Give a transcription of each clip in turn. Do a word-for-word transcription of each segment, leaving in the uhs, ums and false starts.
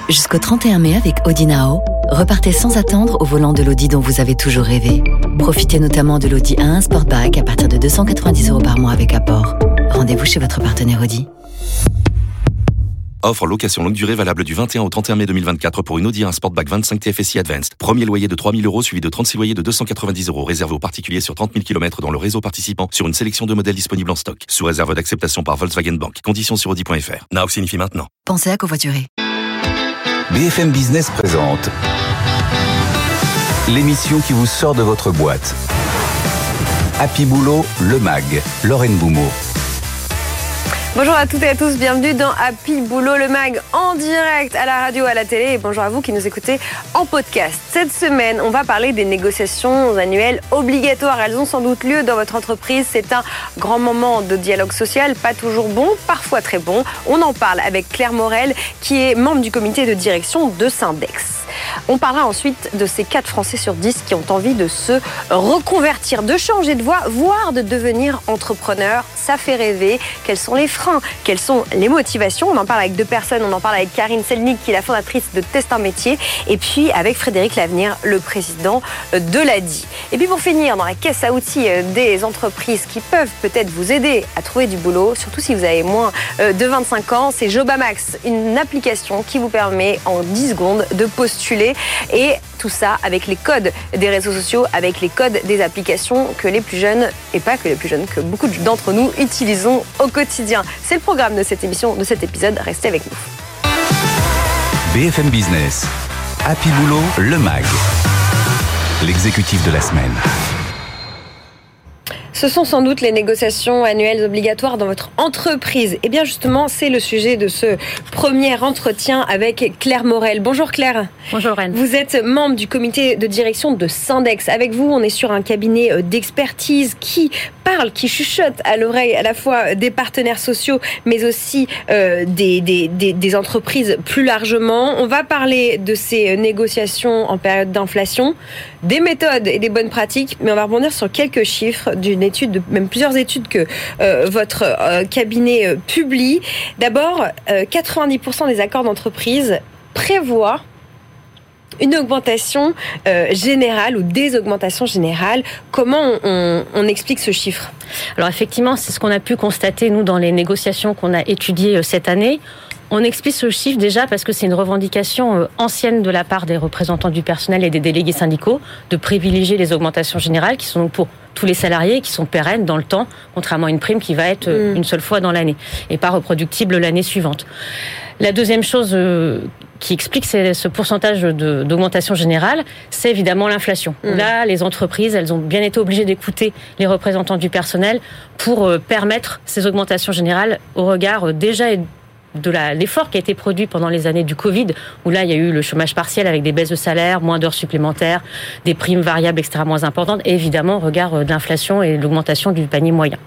Jusqu'au trente et un mai avec Audi Now, repartez sans attendre au volant de l'Audi dont vous avez toujours rêvé. Profitez notamment de l'Audi A un Sportback à partir de deux cent quatre-vingt-dix euros par mois avec apport. Rendez-vous chez votre partenaire Audi. Offre location longue durée valable du vingt et un au trente et un mai deux mille vingt-quatre pour une Audi A un Sportback vingt-cinq T F S I Advanced. Premier loyer de trois mille euros suivi de trente-six loyers de deux cent quatre-vingt-dix euros réservé aux particuliers sur trente mille kilomètres dans le réseau participant sur une sélection de modèles disponibles en stock. Sous réserve d'acceptation par Volkswagen Bank. Conditions sur audi point f r. Now signifie maintenant. Pensez à covoiturer. B F M Business présente l'émission qui vous sort de votre boîte. Happy Boulot, le mag, Lorraine Boumeau. Bonjour à toutes et à tous, bienvenue dans Happy Boulot, le mag en direct à la radio, à la télé, et bonjour à vous qui nous écoutez en podcast. Cette semaine, on va parler des négociations annuelles obligatoires. Elles ont sans doute lieu dans votre entreprise. C'est un grand moment de dialogue social, pas toujours bon, parfois très bon. On en parle avec Claire Morel, qui est membre du comité de direction de Syndex. On parlera ensuite de ces quatre Français sur dix qui ont envie de se reconvertir, de changer de voie, voire de devenir entrepreneur. Ça fait rêver. Quels sont les freins? Quelles sont les motivations? On en parle avec deux personnes. On en parle avec Karine Selnik, qui est la fondatrice de Test un métier, et puis avec Frédéric Lavenir, le président de l'A D I. Et puis pour finir, dans la caisse à outils des entreprises qui peuvent peut-être vous aider à trouver du boulot, surtout si vous avez moins de vingt-cinq ans, c'est Jobamax, une application qui vous permet en dix secondes de postuler. Et tout ça avec les codes des réseaux sociaux, avec les codes des applications que les plus jeunes, et pas que les plus jeunes, que beaucoup d'entre nous utilisons au quotidien. C'est le programme de cette émission, de cet épisode. Restez avec nous. B F M Business, Happy Boulot, le mag, l'exécutif de la semaine. Ce sont sans doute les négociations annuelles obligatoires dans votre entreprise. Et bien justement, c'est le sujet de ce premier entretien avec Claire Morel. Bonjour Claire. Bonjour Lorraine. Vous êtes membre du comité de direction de Syndex. Avec vous, on est sur un cabinet d'expertise qui parle, qui chuchote à l'oreille à la fois des partenaires sociaux, mais aussi euh, des, des, des, des entreprises plus largement. On va parler de ces négociations en période d'inflation, des méthodes et des bonnes pratiques, mais on va rebondir sur quelques chiffres d'une étude, même plusieurs études que euh, votre euh, cabinet euh, publie. D'abord, euh, quatre-vingt-dix pour cent des accords d'entreprise prévoient une augmentation euh, générale ou des augmentations générales. Comment on, on explique ce chiffre? Alors effectivement, c'est ce qu'on a pu constater, nous, dans les négociations qu'on a étudiées cette année. On explique ce chiffre déjà parce que c'est une revendication ancienne de la part des représentants du personnel et des délégués syndicaux de privilégier les augmentations générales qui sont donc pour tous les salariés et qui sont pérennes dans le temps, contrairement à une prime qui va être mmh. une seule fois dans l'année et pas reproductible l'année suivante. La deuxième chose euh, qui explique ce pourcentage de, d'augmentation générale, c'est évidemment l'inflation. Mmh. Là, les entreprises, elles ont bien été obligées d'écouter les représentants du personnel pour euh, permettre ces augmentations générales au regard euh, déjà de la, l'effort qui a été produit pendant les années du Covid, où là, il y a eu le chômage partiel avec des baisses de salaire, moins d'heures supplémentaires, des primes variables, et cetera, moins importantes, et évidemment, au regard de l'inflation et de l'augmentation du panier moyen.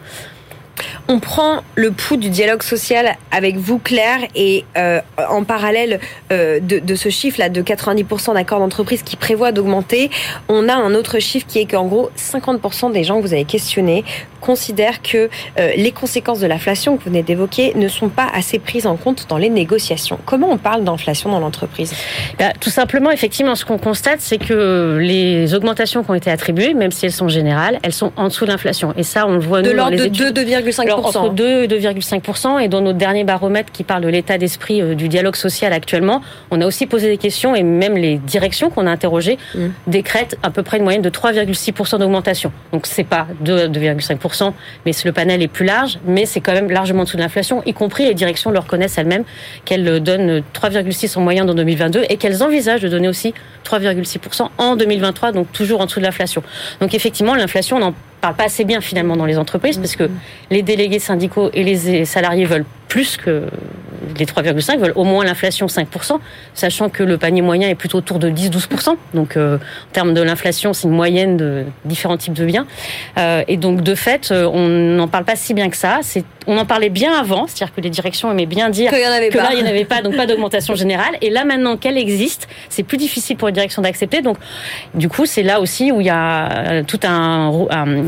On prend le pouls du dialogue social avec vous, Claire, et euh, en parallèle euh, de, de ce chiffre-là de quatre-vingt-dix pour cent d'accords d'entreprise qui prévoient d'augmenter, on a un autre chiffre qui est qu'en gros, cinquante pour cent des gens que vous avez questionnés considèrent que euh, les conséquences de l'inflation que vous venez d'évoquer ne sont pas assez prises en compte dans les négociations. Comment on parle d'inflation dans l'entreprise? Bah, tout simplement, effectivement, ce qu'on constate, c'est que les augmentations qui ont été attribuées, même si elles sont générales, elles sont en dessous de l'inflation. Et ça, on le voit de nous dans les de études. De deux virgule cinq pour cent. Alors, entre deux et deux virgule cinq pour cent, et dans notre dernier baromètre qui parle de l'état d'esprit euh, du dialogue social actuellement, on a aussi posé des questions, et même les directions qu'on a interrogées mmh. décrètent à peu près une moyenne de trois virgule six pour cent d'augmentation. Donc c'est pas deux virgule cinq pour cent, mais le panel est plus large, mais c'est quand même largement en dessous de l'inflation, y compris les directions le reconnaissent elles-mêmes, qu'elles donnent trois virgule six en moyenne en deux mille vingt-deux, et qu'elles envisagent de donner aussi trois virgule six pour cent en deux mille vingt-trois, donc toujours en dessous de l'inflation. Donc effectivement, l'inflation, on en parle pas assez bien finalement dans les entreprises, parce que les délégués syndicaux et les salariés veulent plus que les trois virgule cinq, veulent au moins l'inflation cinq pour cent, sachant que le panier moyen est plutôt autour de dix à douze pour cent. Donc euh, en termes de l'inflation, c'est une moyenne de différents types de biens. Euh, et donc de fait, on n'en parle pas si bien que ça. C'est, on en parlait bien avant, c'est-à-dire que les directions aimaient bien dire que là, il n'y en avait pas, donc pas d'augmentation générale. Et là, maintenant qu'elle existe, c'est plus difficile pour les directions d'accepter. Donc du coup, c'est là aussi où il y a tout un, un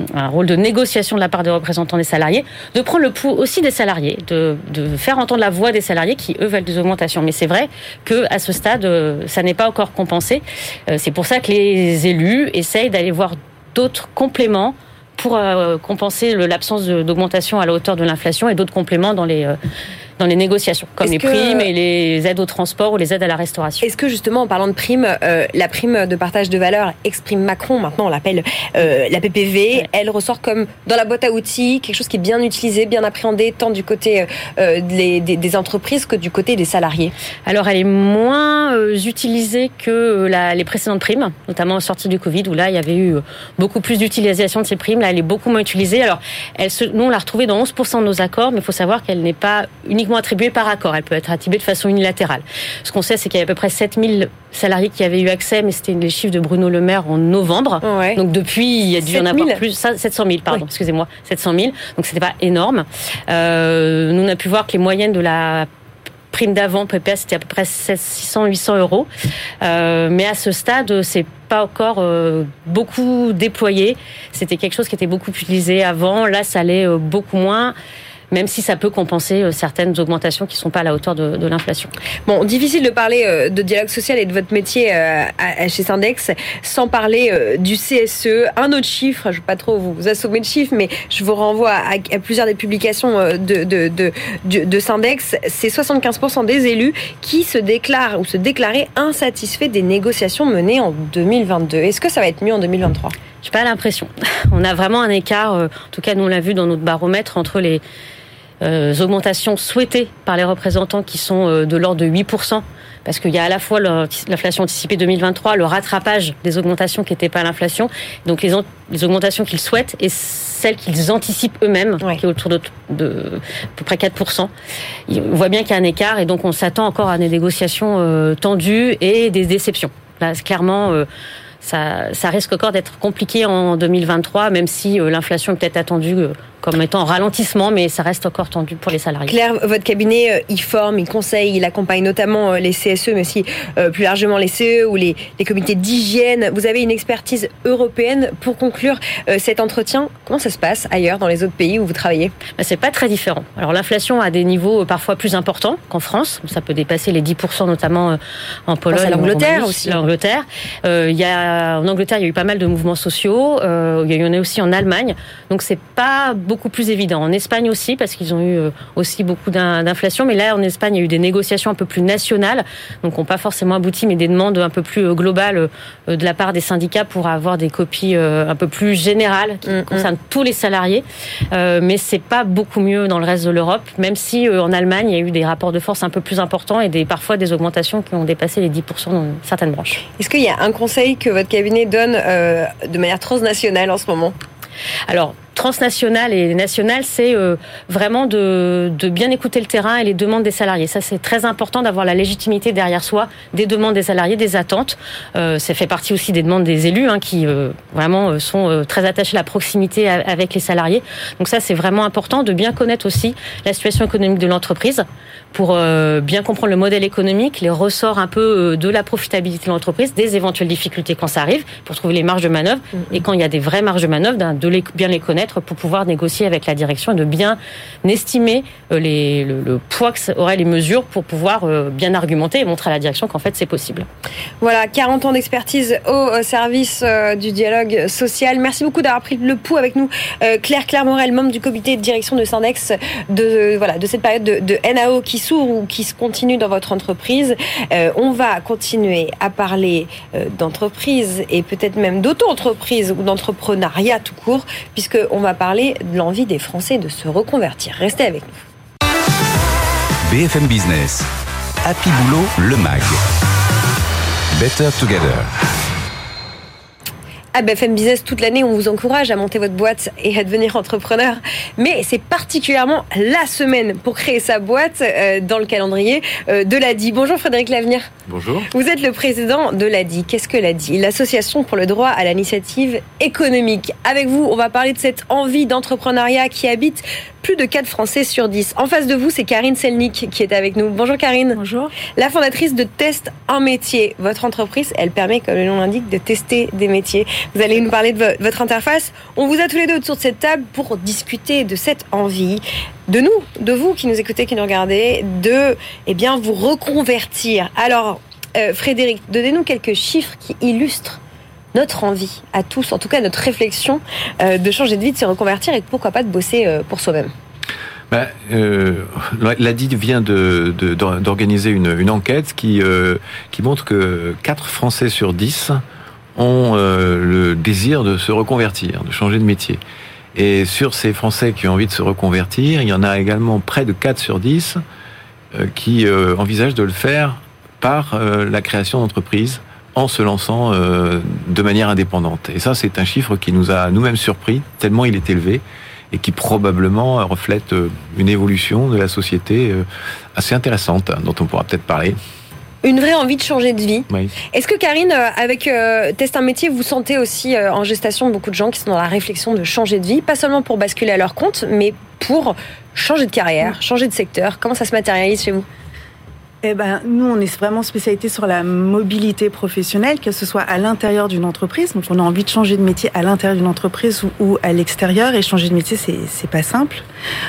un rôle de négociation de la part des représentants des salariés, de prendre le pouls aussi des salariés, de, de faire entendre la voix des salariés qui, eux, veulent des augmentations. Mais c'est vrai qu'à ce stade, ça n'est pas encore compensé. C'est pour ça que les élus essayent d'aller voir d'autres compléments pour euh, compenser le, l'absence de, d'augmentation à la hauteur de l'inflation et d'autres compléments dans les, euh, dans les négociations, comme Est-ce les que... primes et les aides au transport ou les aides à la restauration. Est-ce que justement, en parlant de primes, euh, la prime de partage de valeur exprime Macron, maintenant on l'appelle euh, la P P V, ouais. Elle ressort comme dans la boîte à outils, quelque chose qui est bien utilisé, bien appréhendé, tant du côté euh, des, des, des entreprises que du côté des salariés? Alors elle est moins euh, utilisée que la, les précédentes primes, notamment en sortie du Covid, où là il y avait eu beaucoup plus d'utilisation de ces primes. Là elle est beaucoup moins utilisée. Alors elle se, nous on l'a retrouvée dans onze pour cent de nos accords, mais il faut savoir qu'elle n'est pas uniquement attribuée par accord. Elle peut être attribuée de façon unilatérale. Ce qu'on sait, c'est qu'il y a à peu près sept mille salariés qui avaient eu accès, mais c'était les chiffres de Bruno Le Maire en novembre. Ouais. Donc depuis, il y a dû y en avoir plus. sept cent mille, pardon, oui. excusez-moi, sept cent mille. Donc c'était pas énorme. Euh, nous on a pu voir que les moyennes de la prime d'avant P P S c'était à peu près six cents à huit cents euros. Euh, mais à ce stade, c'est pas encore euh, beaucoup déployé. C'était quelque chose qui était beaucoup utilisé avant. Là, ça l'est euh, beaucoup moins, même si ça peut compenser euh, certaines augmentations qui ne sont pas à la hauteur de, de l'inflation. Bon, difficile de parler euh, de dialogue social et de votre métier euh, à, à chez Syndex sans parler euh, du C S E. Un autre chiffre, je ne vais pas trop vous assommer de chiffres, mais je vous renvoie à, à plusieurs des publications euh, de, de, de, de, de Syndex. C'est soixante-quinze pour cent des élus qui se déclarent ou se déclaraient insatisfaits des négociations menées en deux mille vingt-deux. Est-ce que ça va être mieux en deux mille vingt-trois ? Je n'ai pas l'impression. On a vraiment un écart, euh, en tout cas nous on l'a vu dans notre baromètre, entre les Euh, augmentations souhaitées par les représentants qui sont euh, de l'ordre de huit pour cent, parce qu'il y a à la fois l'inflation anticipée deux mille vingt-trois, le rattrapage des augmentations qui n'étaient pas à l'inflation, donc les, les augmentations qu'ils souhaitent et celles qu'ils anticipent eux-mêmes, ouais. qui est autour de, de, de à peu près quatre pour cent. On voit bien qu'il y a un écart et donc on s'attend encore à des négociations euh, tendues et des déceptions. Là, clairement, euh, ça, ça risque encore d'être compliqué en deux mille vingt-trois, même si euh, l'inflation est peut-être attendue euh, comme étant en ralentissement, mais ça reste encore tendu pour les salariés. Claire, votre cabinet, il forme, il conseille, il accompagne notamment les C S E, mais aussi euh, plus largement les C E ou les, les comités d'hygiène. Vous avez une expertise européenne. Pour conclure euh, cet entretien, comment ça se passe ailleurs dans les autres pays où vous travaillez ? Ben, c'est pas très différent. Alors l'inflation a des niveaux parfois plus importants qu'en France. Ça peut dépasser les dix pour cent, notamment en Pologne. C'est l'Angleterre aussi. L'Angleterre. Euh, il y a, en Angleterre, il y a eu pas mal de mouvements sociaux. Euh, il y en a aussi en Allemagne. Donc c'est pas beaucoup plus évident. En Espagne aussi, parce qu'ils ont eu aussi beaucoup d'inflation. Mais là, en Espagne, il y a eu des négociations un peu plus nationales, donc qui n'ont pas forcément abouti, mais des demandes un peu plus globales de la part des syndicats pour avoir des copies un peu plus générales qui mmh, concernent mmh. tous les salariés. Euh, mais c'est pas beaucoup mieux dans le reste de l'Europe, même si en Allemagne, il y a eu des rapports de force un peu plus importants et des, parfois des augmentations qui ont dépassé les dix pour cent dans certaines branches. Est-ce qu'il y a un conseil que votre cabinet donne euh, de manière transnationale en ce moment ? Alors, transnational et national, c'est euh, vraiment de, de bien écouter le terrain et les demandes des salariés. Ça, c'est très important d'avoir la légitimité derrière soi des demandes des salariés, des attentes. Euh, ça fait partie aussi des demandes des élus, hein, qui euh, vraiment sont euh, très attachés à la proximité à, avec les salariés. Donc ça, c'est vraiment important de bien connaître aussi la situation économique de l'entreprise pour euh, bien comprendre le modèle économique, les ressorts un peu de la profitabilité de l'entreprise, des éventuelles difficultés quand ça arrive, pour trouver les marges de manœuvre. Mmh. Et quand il y a des vraies marges de manœuvre, de les, bien les connaître pour pouvoir négocier avec la direction et de bien estimer les, le, le poids qu'auraient les mesures pour pouvoir bien argumenter et montrer à la direction qu'en fait c'est possible. Voilà, quarante ans d'expertise au service du dialogue social. Merci beaucoup d'avoir pris le pouls avec nous. Claire Claire Morel, membre du comité de direction de Syndex, de, voilà, de cette période de, de N A O qui s'ouvre ou qui se continue dans votre entreprise. Euh, on va continuer à parler euh, d'entreprise et peut-être même d'auto-entreprise ou d'entrepreneuriat tout court, puisqu'on va parler de l'envie des Français de se reconvertir. Restez avec nous. B F M Business, Happy Boulot, le M A G. Better Together. À B F M Business, toute l'année, on vous encourage à monter votre boîte et à devenir entrepreneur. Mais c'est particulièrement la semaine pour créer sa boîte euh, dans le calendrier euh, de l'A D I. Bonjour Frédéric Lavenir. Bonjour. Vous êtes le président de l'A D I. Qu'est-ce que l'A D I ? L'Association pour le droit à l'initiative économique. Avec vous, on va parler de cette envie d'entrepreneuriat qui habite plus de quatre Français sur dix. En face de vous, c'est Karine Selnik qui est avec nous. Bonjour Karine. Bonjour. La fondatrice de Test un métier. Votre entreprise, elle permet, comme le nom l'indique, de tester des métiers. Vous allez nous parler de votre interface. On vous a tous les deux autour de cette table pour discuter de cette envie, de nous, de vous qui nous écoutez, qui nous regardez, de eh bien, vous reconvertir. Alors, euh, Frédéric, donnez-nous quelques chiffres qui illustrent notre envie à tous, en tout cas notre réflexion euh, de changer de vie, de se reconvertir et pourquoi pas de bosser euh, pour soi-même. Ben, euh, l'A D I vient de, de, d'organiser une, une enquête qui, euh, qui montre que quatre Français sur dix ont euh, le désir de se reconvertir, de changer de métier. Et sur ces Français qui ont envie de se reconvertir, il y en a également près de quatre sur dix euh, qui euh, envisagent de le faire par euh, la création d'entreprises, en se lançant euh, de manière indépendante. Et ça, c'est un chiffre qui nous a nous-mêmes surpris, tellement il est élevé, et qui probablement reflète une évolution de la société euh, assez intéressante, dont on pourra peut-être parler. Une vraie envie de changer de vie. Oui. Est-ce que Karine, avec euh, Test un métier, vous sentez aussi euh, en gestation beaucoup de gens qui sont dans la réflexion de changer de vie, pas seulement pour basculer à leur compte, mais pour changer de carrière, changer de secteur? Comment ça se matérialise chez vous? Eh ben, nous, on est vraiment spécialité sur la mobilité professionnelle, que ce soit à l'intérieur d'une entreprise. Donc, on a envie de changer de métier à l'intérieur d'une entreprise ou, ou à l'extérieur. Et changer de métier, c'est, c'est pas simple.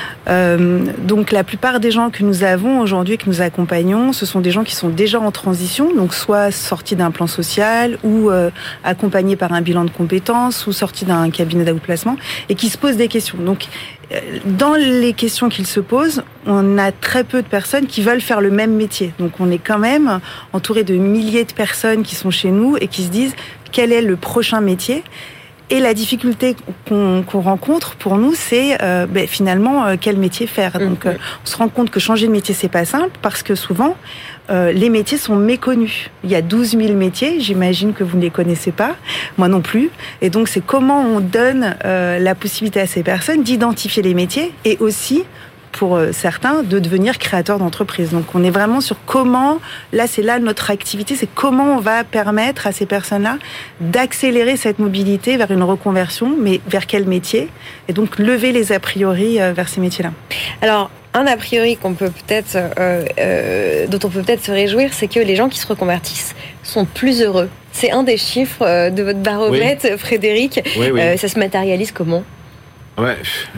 Euh, donc, la plupart des gens que nous avons aujourd'hui, que nous accompagnons, ce sont des gens qui sont déjà en transition, donc soit sortis d'un plan social ou euh, accompagnés par un bilan de compétences ou sortis d'un cabinet d'outplacement et qui se posent des questions. Donc, dans les questions qu'ils se posent, on a très peu de personnes qui veulent faire le même métier. Donc on est quand même entouré de milliers de personnes qui sont chez nous et qui se disent quel est le prochain métier. Et la difficulté qu'on, qu'on rencontre pour nous, c'est euh, ben, finalement euh, quel métier faire. Donc, euh, on se rend compte que changer de métier, c'est pas simple parce que souvent, euh, les métiers sont méconnus. Il y a douze mille métiers, j'imagine que vous ne les connaissez pas, moi non plus. Et donc, c'est comment on donne euh, la possibilité à ces personnes d'identifier les métiers et aussi, pour certains, de devenir créateurs d'entreprise. Donc, on est vraiment sur comment, là, c'est là notre activité, c'est comment on va permettre à ces personnes-là d'accélérer cette mobilité vers une reconversion, mais vers quel métier? Et donc, lever les a priori vers ces métiers-là. Alors, un a priori qu'on peut peut-être, euh, euh, dont on peut peut-être se réjouir, c'est que les gens qui se reconvertissent sont plus heureux. C'est un des chiffres de votre baromètre, oui. Frédéric. Oui, oui. Euh, ça se matérialise comment? Ouais.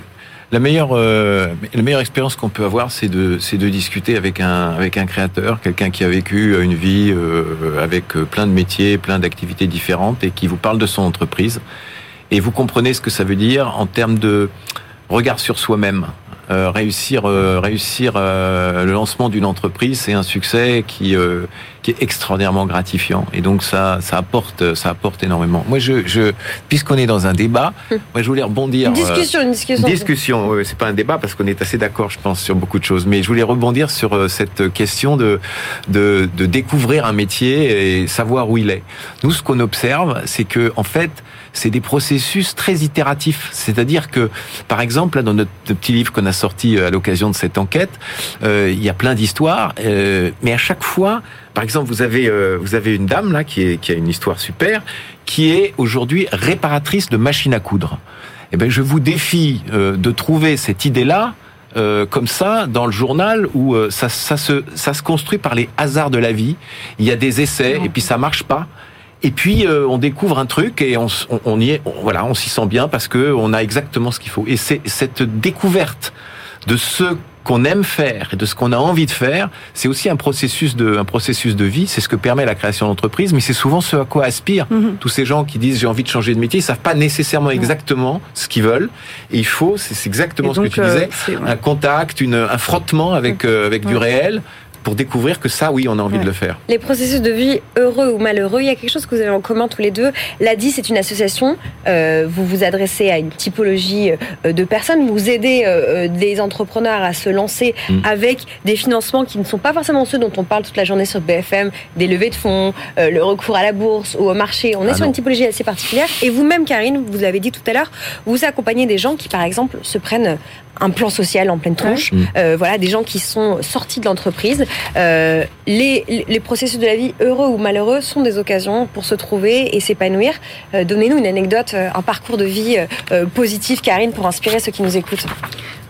La meilleure, euh, la meilleure expérience qu'on peut avoir, c'est de, c'est de discuter avec un, avec un créateur, quelqu'un qui a vécu une vie euh, avec plein de métiers, plein d'activités différentes et qui vous parle de son entreprise. Et vous comprenez ce que ça veut dire en termes de regard sur soi-même. Euh, réussir, euh, réussir euh, le lancement d'une entreprise, c'est un succès qui, euh, qui est extraordinairement gratifiant. Et donc ça, ça apporte, ça apporte énormément. Moi, je, je, puisqu'on est dans un débat, moi, je voulais rebondir. Une discussion, euh, une discussion. Une discussion. Oui, c'est pas un débat parce qu'on est assez d'accord, je pense, sur beaucoup de choses. Mais je voulais rebondir sur euh, cette question de, de, de découvrir un métier et savoir où il est. Nous, ce qu'on observe, c'est que, en fait, c'est des processus très itératifs. C'est-à-dire que, par exemple, là, dans notre petit livre qu'on a sorti à l'occasion de cette enquête, euh, il y a plein d'histoires, euh, mais à chaque fois, par exemple, vous avez euh, vous avez une dame là qui est qui a une histoire super, qui est aujourd'hui réparatrice de machines à coudre. Eh ben, je vous défie euh, de trouver cette idée-là. Euh, comme ça, dans le journal, où euh, ça, ça se ça se construit par les hasards de la vie. Il y a des essais et puis ça marche pas. Et puis euh, on découvre un truc et on, on, on y est, on, voilà, on s'y sent bien parce que on a exactement ce qu'il faut. Et c'est cette découverte de ce qu'on aime faire et de ce qu'on a envie de faire, c'est aussi un processus de un processus de vie. C'est ce que permet la création d'entreprise, mais c'est souvent ce à quoi aspirent mm-hmm. tous ces gens qui disent j'ai envie de changer de métier. Ils savent pas nécessairement exactement ce qu'ils veulent. Et il faut, c'est, c'est exactement et ce donc, que tu disais, euh, un contact, une, un frottement avec mm-hmm. euh, avec ouais. du réel. Pour découvrir que ça, oui, on a envie ouais. de le faire. Les processus de vie heureux ou malheureux, il y a quelque chose que vous avez en commun tous les deux. L'A D I, c'est une association. Euh, vous vous adressez à une typologie de personnes. Vous aidez euh, des entrepreneurs à se lancer mmh. avec des financements qui ne sont pas forcément ceux dont on parle toute la journée sur B F M, des levées de fonds, euh, le recours à la bourse ou au marché. On est ah sur non. une typologie assez particulière. Et vous-même, Karine, vous l'avez dit tout à l'heure, vous accompagnez des gens qui, par exemple, se prennent un plan social en pleine tronche. Ouais. Euh, voilà, des gens qui sont sortis de l'entreprise. Euh, les, les processus de la vie, heureux ou malheureux, sont des occasions pour se trouver et s'épanouir. Euh, donnez-nous une anecdote, un parcours de vie euh, positif, Karine, pour inspirer ceux qui nous écoutent.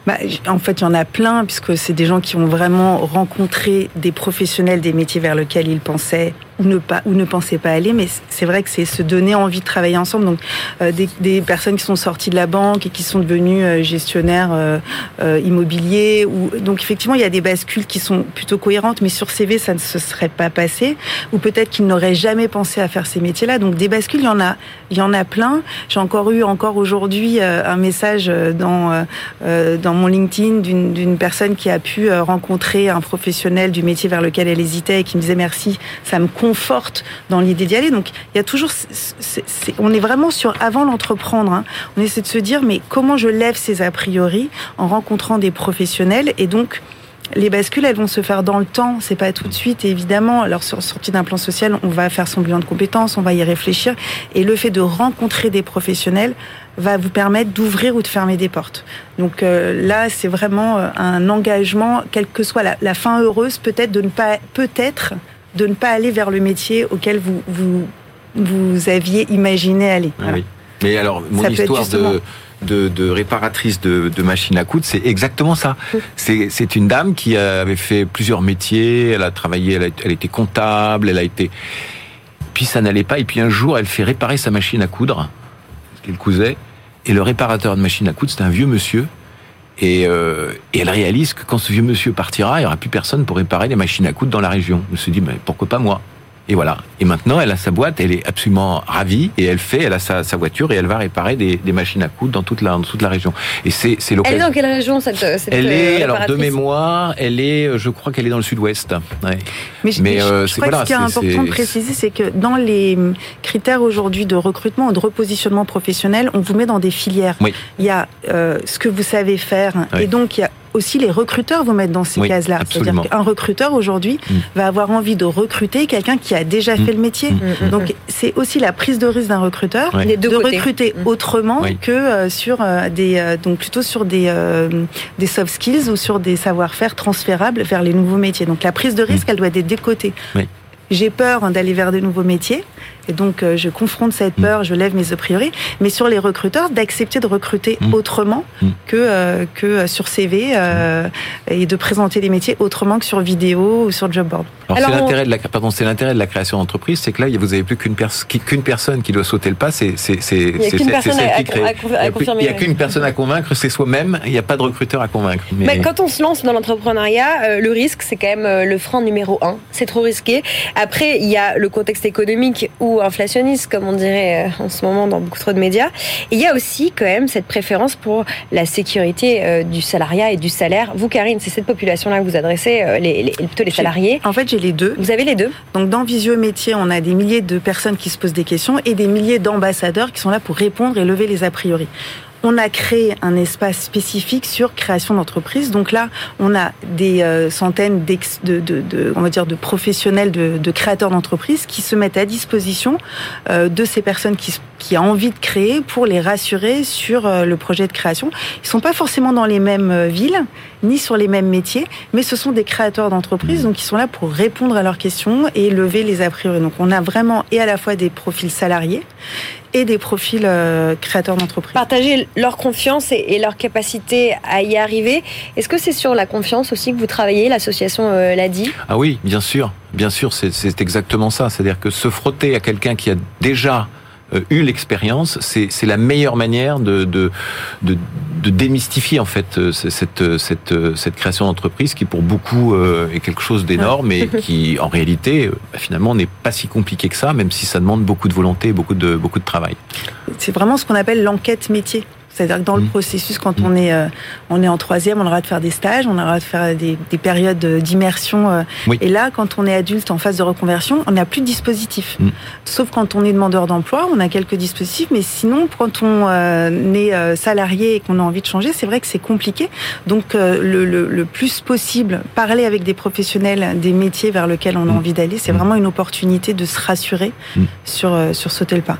Bah, en fait, il y en a plein, puisque c'est des gens qui ont vraiment rencontré des professionnels des métiers vers lesquels ils pensaient ou ne pas ou ne pensaient pas aller, mais c'est vrai que c'est se donner envie de travailler ensemble. Donc euh, des, des personnes qui sont sorties de la banque et qui sont devenues euh, gestionnaires euh, euh, immobiliers, ou donc effectivement il y a des bascules qui sont plutôt cohérentes, mais sur C V ça ne se serait pas passé, ou peut-être qu'ils n'auraient jamais pensé à faire ces métiers-là. Donc des bascules, il y en a, il y en a plein. J'ai encore eu encore aujourd'hui euh, un message dans euh, dans mon LinkedIn d'une, d'une personne qui a pu euh, rencontrer un professionnel du métier vers lequel elle hésitait et qui me disait merci, ça me conforte dans l'idée d'y aller. Donc il y a toujours, c'est, c'est, on est vraiment sur avant l'entreprendre. Hein. On essaie de se dire mais comment je lève ces a priori en rencontrant des professionnels, et donc les bascules, elles vont se faire dans le temps, c'est pas tout de suite. Et évidemment, alors sur sortie d'un plan social, on va faire son bilan de compétences, on va y réfléchir, et le fait de rencontrer des professionnels va vous permettre d'ouvrir ou de fermer des portes. Donc euh, là, c'est vraiment un engagement, quelle que soit la, la fin heureuse, peut-être de ne pas, peut-être de ne pas aller vers le métier auquel vous vous vous aviez imaginé aller. Voilà. Ah oui. Mais alors, mon ça histoire justement... de De, de réparatrice de, de machines à coudre, c'est exactement ça. C'est, c'est une dame qui avait fait plusieurs métiers, elle a travaillé, elle, a, elle était comptable, elle a été... Puis ça n'allait pas, et puis un jour, elle fait réparer sa machine à coudre, parce qu'elle cousait, et le réparateur de machine à coudre, c'était un vieux monsieur, et, euh, et elle réalise que quand ce vieux monsieur partira, il n'y aura plus personne pour réparer les machines à coudre dans la région. Elle se dit, mais pourquoi pas moi ? Et voilà. Et maintenant, elle a sa boîte, elle est absolument ravie, et elle fait, elle a sa, sa voiture, et elle va réparer des, des machines à coudre dans toute la, dans toute la région. Et c'est, c'est l'occasion. Elle est dans quelle région, cette, cette Elle est, alors de réparatrice ? mémoire, elle est, je crois qu'elle est dans le sud-ouest. Ouais. Mais, je, mais euh, je crois voilà, que ce qui est important c'est... de préciser, c'est que dans les critères aujourd'hui de recrutement ou de repositionnement professionnel, on vous met dans des filières. Oui. Il y a euh, ce que vous savez faire, oui. Et donc il y a aussi les recruteurs vous mettent dans ces oui, cases-là. Absolument. C'est-à-dire qu'un recruteur aujourd'hui mmh. va avoir envie de recruter quelqu'un qui a déjà mmh. fait le métier. Mmh. Donc c'est aussi la prise de risque d'un recruteur oui. de côtés. recruter mmh. autrement oui. que euh, sur euh, des euh, donc plutôt sur des euh, des soft skills ou sur des savoir-faire transférables vers les nouveaux métiers. Donc la prise de risque, mmh. elle doit être des côtés. Oui. J'ai peur d'aller vers de nouveaux métiers. Et donc, euh, je confronte cette peur, je lève mes a priori. Mais sur les recruteurs, d'accepter de recruter mmh. autrement mmh. que euh, que sur C V euh, et de présenter les métiers autrement que sur vidéo ou sur job board. Alors, Alors c'est l'intérêt de la pardon, c'est l'intérêt de la création d'entreprise, c'est que là, vous avez plus qu'une personne qu'une personne qui doit sauter le pas. C'est c'est c'est il y a c'est, qu'une c'est, personne c'est celle à, qui crée. à, à, à confirmer. Il y a qu'une personne à convaincre, c'est soi-même. Il n'y a pas de recruteur à convaincre. Mais, mais quand on se lance dans l'entrepreneuriat, euh, le risque, c'est quand même euh, le frein numéro un. C'est trop risqué. Après, il y a le contexte économique ou inflationniste, comme on dirait en ce moment dans beaucoup trop de médias. Et il y a aussi quand même cette préférence pour la sécurité euh, du salariat et du salaire. Vous, Karine, c'est cette population-là que vous adressez, euh, les, les, plutôt les salariés. En fait, j'ai les deux. Vous avez les deux. Donc, dans Visio Métier, on a des milliers de personnes qui se posent des questions et des milliers d'ambassadeurs qui sont là pour répondre et lever les a priori. On a créé un espace spécifique sur création d'entreprise. Donc là, on a des euh, centaines d'ex, de, de, de, on va dire, de professionnels, de, de créateurs d'entreprises qui se mettent à disposition euh, de ces personnes qui, qui ont envie de créer pour les rassurer sur euh, le projet de création. Ils sont pas forcément dans les mêmes villes, ni sur les mêmes métiers, mais ce sont des créateurs d'entreprises, donc ils sont là pour répondre à leurs questions et lever les a priori. Donc on a vraiment et à la fois des profils salariés et des profils euh, créateurs d'entreprises. Partager leur confiance et, et leur capacité à y arriver. Est-ce que c'est sur la confiance aussi que vous travaillez, l'association euh, l'a dit ? Ah oui, bien sûr. Bien sûr, c'est, c'est exactement ça. C'est-à-dire que se frotter à quelqu'un qui a déjà euh, eu l'expérience, c'est, c'est la meilleure manière de, de, de, de démystifier en fait cette, cette, cette création d'entreprise qui pour beaucoup euh, est quelque chose d'énorme et qui en réalité bah, finalement n'est pas si compliqué que ça, même si ça demande beaucoup de volonté et beaucoup de, beaucoup de travail. C'est vraiment ce qu'on appelle l'enquête métier. C'est-à-dire que dans mmh. le processus, quand mmh. on est euh, on est en troisième, on aura de faire des stages, on aura de faire des, des périodes d'immersion. Euh, oui. Et là, quand on est adulte en phase de reconversion, on n'a plus de dispositifs. Mmh. Sauf quand on est demandeur d'emploi, on a quelques dispositifs. Mais sinon, quand on euh, est euh, salarié et qu'on a envie de changer, c'est vrai que c'est compliqué. Donc, euh, le, le, le plus possible, parler avec des professionnels des métiers vers lesquels on a mmh. envie d'aller, c'est mmh. vraiment une opportunité de se rassurer mmh. sur euh, sur sauter le pas.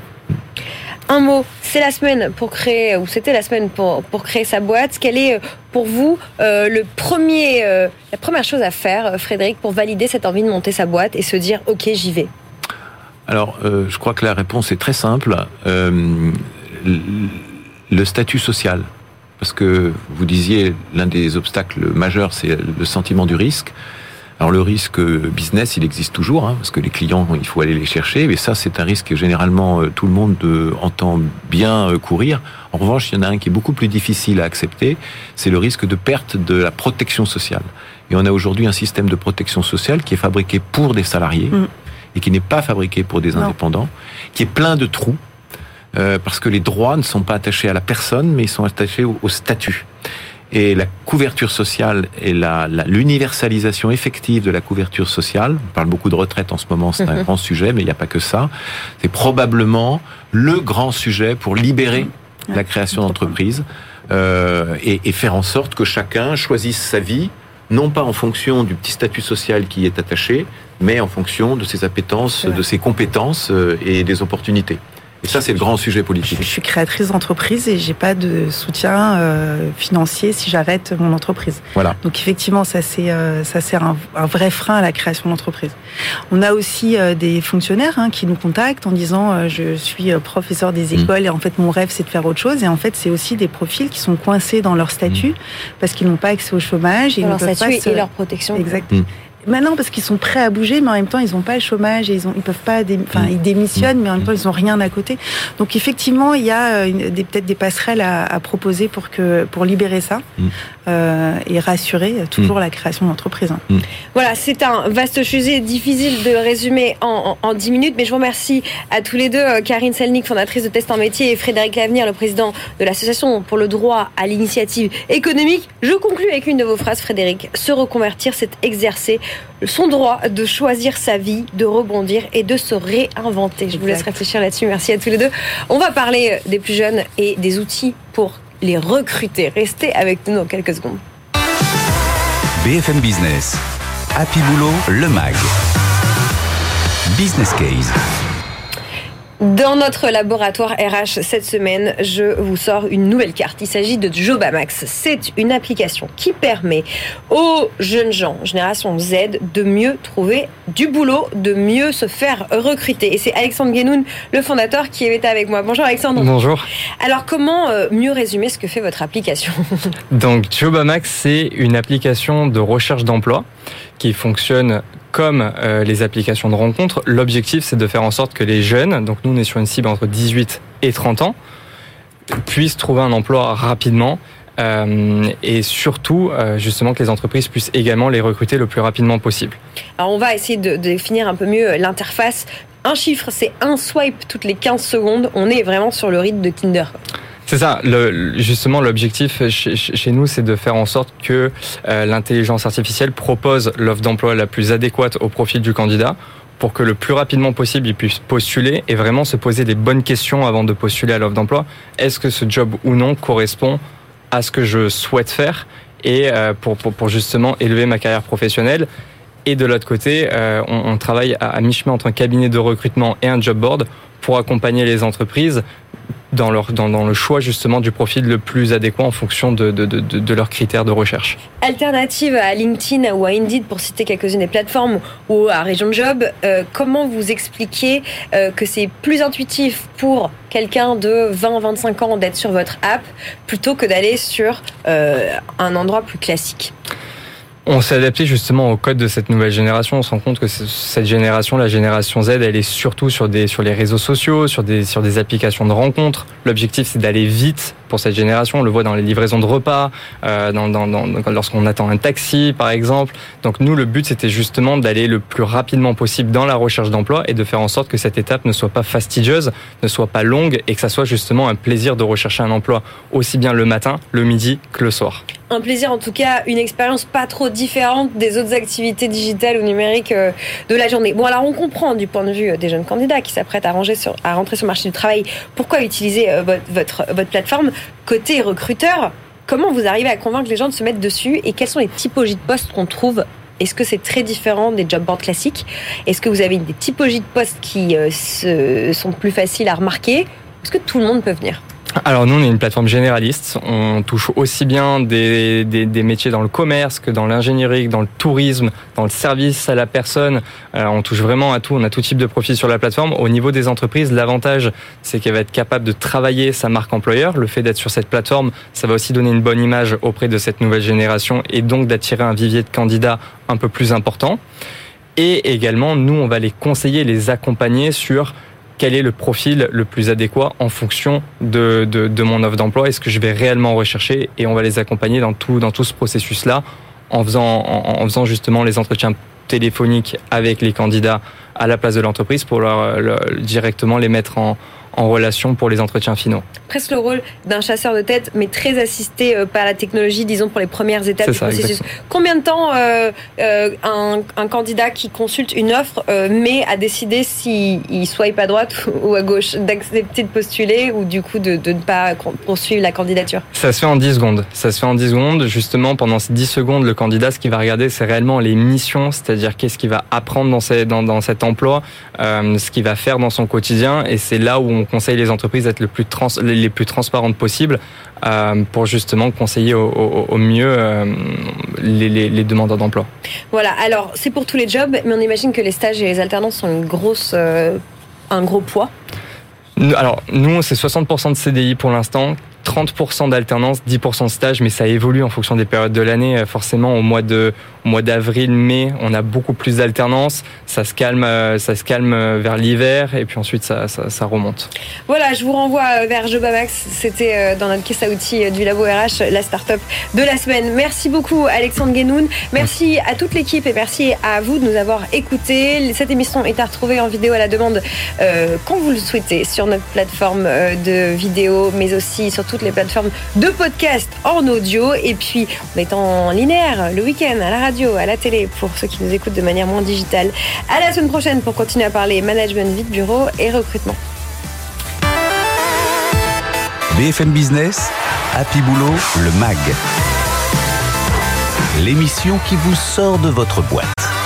Un mot, c'est la semaine pour créer, ou c'était la semaine pour, pour créer sa boîte. Quel est pour vous euh, le premier, euh, la première chose à faire, Frédéric, pour valider cette envie de monter sa boîte et se dire « Ok, j'y vais ». Alors, euh, je crois que la réponse est très simple. Euh, le statut social. parce que vous disiez l'un des obstacles majeurs, c'est le sentiment du risque. Alors le risque business, il existe toujours, hein, parce que les clients, il faut aller les chercher, mais ça, c'est un risque que généralement tout le monde entend bien courir. En revanche, il y en a un qui est beaucoup plus difficile à accepter, c'est le risque de perte de la protection sociale. Et on a aujourd'hui un système de protection sociale qui est fabriqué pour des salariés mmh. et qui n'est pas fabriqué pour des indépendants, non. qui est plein de trous, euh, parce que les droits ne sont pas attachés à la personne, mais ils sont attachés au, au statut. Et la couverture sociale et la, la, l'universalisation effective de la couverture sociale, on parle beaucoup de retraite en ce moment, c'est un mmh. grand sujet, mais il n'y a pas que ça, c'est probablement le grand sujet pour libérer mmh. la création d'entreprises euh, et, et faire en sorte que chacun choisisse sa vie, non pas en fonction du petit statut social qui est attaché, mais en fonction de ses appétences, de ses compétences et des opportunités. Et ça, c'est le grand sujet politique. Je suis créatrice d'entreprise et j'ai pas de soutien euh, financier si j'arrête mon entreprise. Voilà. Donc effectivement, ça c'est euh, ça c'est un, un vrai frein à la création d'entreprise. On a aussi euh, des fonctionnaires hein, qui nous contactent en disant euh, je suis professeur des écoles mmh. et en fait mon rêve c'est de faire autre chose. Et en fait, c'est aussi des profils qui sont coincés dans leur statut mmh. parce qu'ils n'ont pas accès au chômage et leur ils ne peuvent statut pas se... et leur protection. Exact. Mmh. Maintenant, parce qu'ils sont prêts à bouger, mais en même temps, ils n'ont pas le chômage et ils ont, ils peuvent pas, dé... enfin, ils démissionnent, mais en même temps, ils n'ont rien à côté. Donc, effectivement, il y a une, des, peut-être des passerelles à, à proposer pour que, pour libérer ça mm. euh, et rassurer toujours mm. la création d'entreprise. Mm. Voilà, c'est un vaste sujet, difficile de résumer en, en, en dix minutes, mais je vous remercie à tous les deux, Karine Selnik, fondatrice de Test en Métier, et Frédéric Lavenir, le président de l'association pour le droit à l'initiative économique. Je conclus avec une de vos phrases, Frédéric. Se reconvertir, c'est exercer son droit de choisir sa vie, de rebondir et de se réinventer. Je exact. Vous laisse réfléchir là-dessus. Merci à tous les deux. On va parler des plus jeunes et des outils pour les recruter. Restez avec nous dans quelques secondes. B F M Business, Happy Boulot, le mag. Business Case. Dans notre laboratoire R H cette semaine, je vous sors une nouvelle carte. Il s'agit de Jobamax. C'est une application qui permet aux jeunes gens, génération Z, de mieux trouver du boulot, de mieux se faire recruter. Et c'est Alexandre Guénoun, le fondateur, qui est avec moi. Bonjour Alexandre. Bonjour. Alors comment mieux résumer ce que fait votre application ? Donc Jobamax, c'est une application de recherche d'emploi qui fonctionne comme euh, les applications de rencontres. L'objectif, c'est de faire en sorte que les jeunes, donc nous on est sur une cible entre dix-huit et trente ans, puissent trouver un emploi rapidement euh, et surtout euh, justement que les entreprises puissent également les recruter le plus rapidement possible. Alors on va essayer de, de définir un peu mieux l'interface. Un chiffre, c'est un swipe toutes les quinze secondes. On est vraiment sur le rythme de Tinder. C'est ça, le, justement l'objectif chez, chez nous, c'est de faire en sorte que euh, l'intelligence artificielle propose l'offre d'emploi la plus adéquate au profil du candidat pour que le plus rapidement possible il puisse postuler et vraiment se poser des bonnes questions avant de postuler à l'offre d'emploi. Est-ce que ce job ou non correspond à ce que je souhaite faire et euh, pour, pour, pour justement élever ma carrière professionnelle. Et de l'autre côté, euh, on, on travaille à, à mi-chemin entre un cabinet de recrutement et un job board pour accompagner les entreprises dans, leur, dans, dans le choix justement du profil le plus adéquat en fonction de, de, de, de leurs critères de recherche. Alternative à LinkedIn ou à Indeed, pour citer quelques-unes des plateformes, ou à Region Job, euh, comment vous expliquez euh, que c'est plus intuitif pour quelqu'un de vingt à vingt-cinq ans d'être sur votre app plutôt que d'aller sur euh, un endroit plus classique ? On s'est adapté justement au code de cette nouvelle génération. On se rend compte que cette génération, la génération Z, elle est surtout sur des sur les réseaux sociaux, sur des sur des applications de rencontres. L'objectif, c'est d'aller vite pour cette génération. On le voit dans les livraisons de repas, euh, dans, dans, dans lorsqu'on attend un taxi, par exemple. Donc nous, le but, c'était justement d'aller le plus rapidement possible dans la recherche d'emploi et de faire en sorte que cette étape ne soit pas fastidieuse, ne soit pas longue et que ça soit justement un plaisir de rechercher un emploi aussi bien le matin, le midi que le soir. Un plaisir, en tout cas, une expérience pas trop différente des autres activités digitales ou numériques de la journée. Bon, alors on comprend du point de vue des jeunes candidats qui s'apprêtent à, ranger sur, à rentrer sur le marché du travail pourquoi utiliser votre, votre, votre plateforme. Côté recruteur, comment vous arrivez à convaincre les gens de se mettre dessus et quelles sont les typologies de postes qu'on trouve ? Est-ce que c'est très différent des job boards classiques ? Est-ce que vous avez des typologies de postes qui euh, se, sont plus faciles à remarquer ? Est-ce que tout le monde peut venir ? Alors nous, on est une plateforme généraliste. On touche aussi bien des, des, des métiers dans le commerce que dans l'ingénierie, que dans le tourisme, dans le service à la personne. Alors, on touche vraiment à tout. On a tout type de profil sur la plateforme. Au niveau des entreprises, l'avantage, c'est qu'elle va être capable de travailler sa marque employeur. Le fait d'être sur cette plateforme, ça va aussi donner une bonne image auprès de cette nouvelle génération et donc d'attirer un vivier de candidats un peu plus important. Et également, nous, on va les conseiller, les accompagner sur quel est le profil le plus adéquat en fonction de, de, de mon offre d'emploi, est-ce que je vais réellement rechercher, et on va les accompagner dans tout, dans tout ce processus-là en faisant, en, en faisant justement les entretiens téléphoniques avec les candidats à la place de l'entreprise pour leur, leur directement les mettre en, en relation pour les entretiens finaux. Presque le rôle d'un chasseur de tête, mais très assisté par la technologie, disons, pour les premières étapes C'est du ça, processus. exactement. Combien de temps euh, euh, un, un candidat qui consulte une offre euh, met à décider s'il swipe à droite ou à gauche, d'accepter de postuler ou du coup de, de ne pas poursuivre la candidature? Ça se fait en dix secondes. Ça se fait en dix secondes. Justement, pendant ces dix secondes, le candidat, ce qu'il va regarder, c'est réellement les missions, c'est-à-dire qu'est-ce qu'il va apprendre dans, ces, dans, dans cet emploi, euh, ce qu'il va faire dans son quotidien. Et c'est là où on conseille les entreprises d'être le plus trans, les plus transparentes possibles euh, pour justement conseiller au, au, au mieux euh, les, les, les demandeurs d'emploi. Voilà, alors c'est pour tous les jobs, mais on imagine que les stages et les alternances sont une grosse, euh, un gros poids. Alors, nous, c'est soixante pour cent de C D I pour l'instant, trente pour cent d'alternance, dix pour cent de stage, mais ça évolue en fonction des périodes de l'année. Forcément, au mois de, au mois d'avril, mai, on a beaucoup plus d'alternance. Ça se calme, ça se calme vers l'hiver, et puis ensuite, ça, ça, ça remonte. Voilà, je vous renvoie vers Jobamax. C'était dans notre caisse à outils du Labo R H, la start-up de la semaine. Merci beaucoup, Alexandre Guénoun. Merci à toute l'équipe et merci à vous de nous avoir écoutés. Cette émission est à retrouver en vidéo à la demande euh, quand vous le souhaitez sur notre plateforme de vidéo, mais aussi sur toutes les plateformes de podcast en audio. Et puis, on est en linéaire le week-end, à la radio, à la télé, pour ceux qui nous écoutent de manière moins digitale. À la semaine prochaine pour continuer à parler management, vie de bureau et recrutement. B F M Business, Happy Boulot, le M A G. L'émission qui vous sort de votre boîte.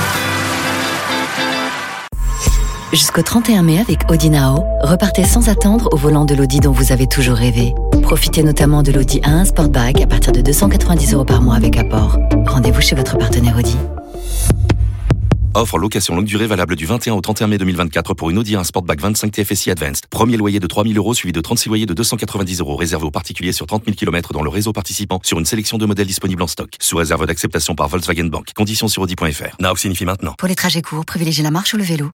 Jusqu'au trente et un mai avec Audi Now, repartez sans attendre au volant de l'Audi dont vous avez toujours rêvé. Profitez notamment de l'Audi A un Sportback à partir de deux cent quatre-vingt-dix euros par mois avec apport. Rendez-vous chez votre partenaire Audi. Offre location longue durée valable du vingt et un au trente et un mai deux mille vingt-quatre pour une Audi A un Sportback vingt-cinq T F S I Advanced. Premier loyer de trois mille euros suivi de trente-six loyers de deux cent quatre-vingt-dix euros réservé aux particuliers sur trente mille kilomètres dans le réseau participant sur une sélection de modèles disponibles en stock. Sous réserve d'acceptation par Volkswagen Bank. Conditions sur Audi point F R. Now signifie maintenant. Pour les trajets courts, privilégiez la marche ou le vélo.